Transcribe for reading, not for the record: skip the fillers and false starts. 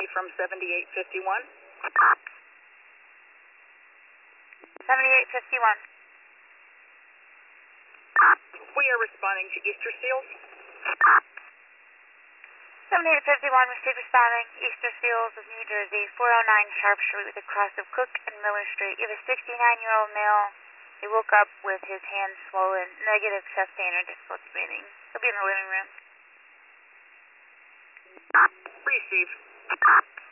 from 7851. 7851. We are responding to Easter Seals. 7851, received responding. Easter Seals of New Jersey, 409 Sharp Street with a cross of Cook and Miller Street. You have a 69-year-old male. He woke up with his hands swollen, negative chest pain or difficulty breathing. He'll be in the living room. Receive.